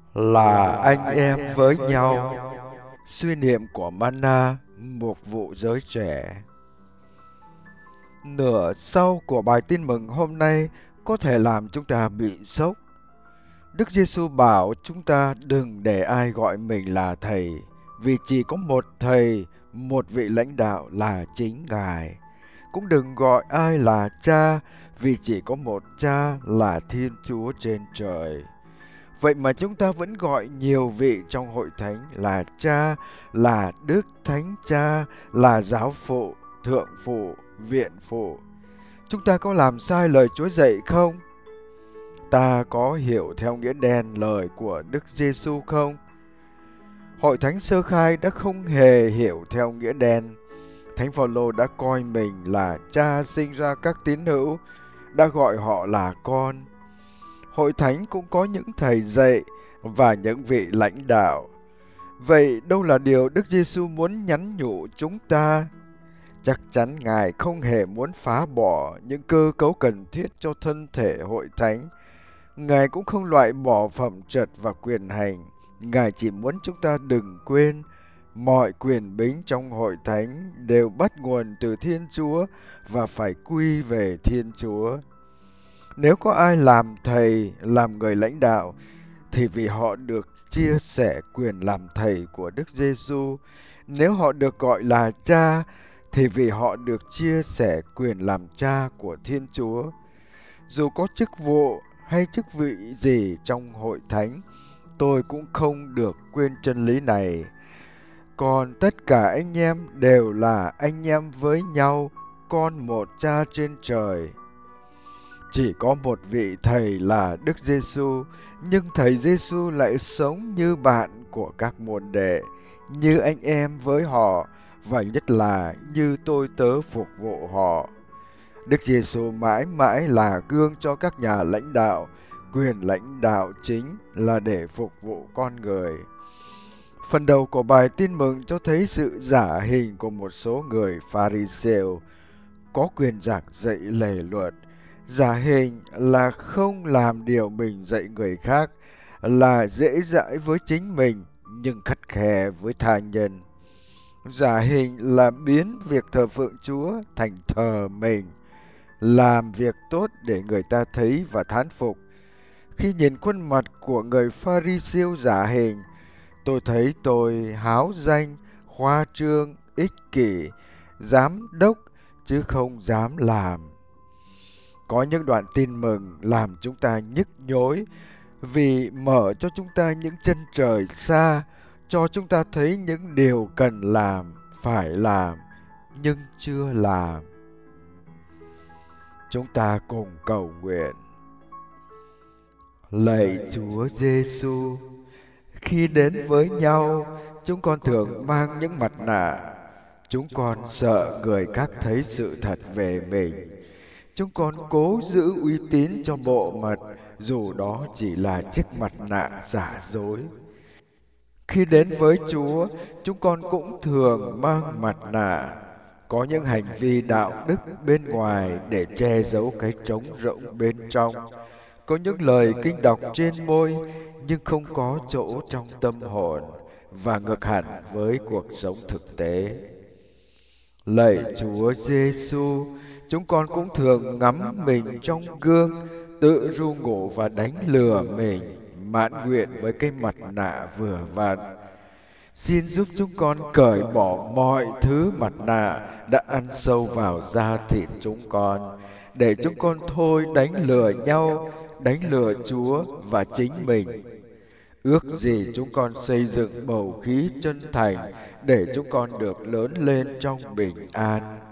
là anh em với nhau. Suy niệm của Mana, mục vụ giới trẻ. Nửa sau của bài tin mừng hôm nay có thể làm chúng ta bị sốc. Đức Giêsu bảo chúng ta đừng để ai gọi mình là thầy, vì chỉ có một thầy, một vị lãnh đạo là chính Ngài. Cũng đừng gọi ai là cha, vì chỉ có một cha là Thiên Chúa trên trời. Vậy mà chúng ta vẫn gọi nhiều vị trong hội thánh là cha, là Đức Thánh Cha, là giáo phụ, thượng phụ, viện phụ. Chúng ta có làm sai lời Chúa dạy không? Ta có hiểu theo nghĩa đen lời của Đức Giêsu không? Hội thánh sơ khai đã không hề hiểu theo nghĩa đen. Thánh Phaolô đã coi mình là cha sinh ra các tín hữu, đã gọi họ là con. Hội thánh cũng có những thầy dạy và những vị lãnh đạo. Vậy đâu là điều Đức Giêsu muốn nhắn nhủ chúng ta? Chắc chắn Ngài không hề muốn phá bỏ những cơ cấu cần thiết cho thân thể hội thánh. Ngài cũng không loại bỏ phẩm trật và quyền hành. Ngài chỉ muốn chúng ta đừng quên mọi quyền bính trong hội thánh đều bắt nguồn từ Thiên Chúa và phải quy về Thiên Chúa. Nếu có ai làm thầy, làm người lãnh đạo, thì vì họ được chia sẻ quyền làm thầy của Đức Giêsu. Nếu họ được gọi là cha, thì vì họ được chia sẻ quyền làm cha của Thiên Chúa. Dù có chức vụ hay chức vị gì trong hội thánh, tôi cũng không được quên chân lý này. Còn tất cả anh em đều là anh em với nhau, con một cha trên trời. Chỉ có một vị thầy là Đức Giêsu, nhưng thầy Giêsu lại sống như bạn của các môn đệ, như anh em với họ, và nhất là như tôi tớ phục vụ họ. Đức Giêsu mãi mãi là gương cho các nhà lãnh đạo. Quyền lãnh đạo chính là để phục vụ con người. Phần đầu của bài tin mừng cho thấy sự giả hình của một số người Pha-ri-sêu có quyền giảng dạy lề luật. Giả hình là không làm điều mình dạy người khác, là dễ dãi với chính mình nhưng khắt khe với tha nhân. Giả hình là biến việc thờ phượng Chúa thành thờ mình, làm việc tốt để người ta thấy và thán phục. Khi nhìn khuôn mặt của người Pha-ri-siêu giả hình, tôi thấy tôi háo danh, khoa trương, ích kỷ, giám đốc chứ không dám làm. Có những đoạn tin mừng làm chúng ta nhức nhối vì mở cho chúng ta những chân trời xa, cho chúng ta thấy những điều cần làm, phải làm, nhưng chưa làm. Chúng ta cùng cầu nguyện. Lạy Chúa Giêsu, khi đến với nhau, chúng con thường mang những mặt nạ. Chúng con sợ người khác thấy sự thật về mình. Chúng con cố giữ uy tín cho bộ mặt, dù đó chỉ là chiếc mặt nạ giả dối. Khi đến với Chúa, chúng con cũng thường mang mặt nạ. Có những hành vi đạo đức bên ngoài để che giấu cái trống rỗng bên trong. Có những lời kinh đọc trên môi nhưng không có chỗ trong tâm hồn, và ngược hẳn với cuộc sống thực tế. Lạy Chúa Giêsu, chúng con cũng thường ngắm mình trong gương, tự ru ngủ và đánh lừa mình, mãn nguyện với cái mặt nạ vừa vặn. Xin giúp chúng con cởi bỏ mọi thứ mặt nạ đã ăn sâu vào da thịt chúng con, để chúng con thôi đánh lừa nhau, đánh lừa Chúa và chính mình. Ước gì chúng con xây dựng bầu khí chân thành để chúng con được lớn lên trong bình an.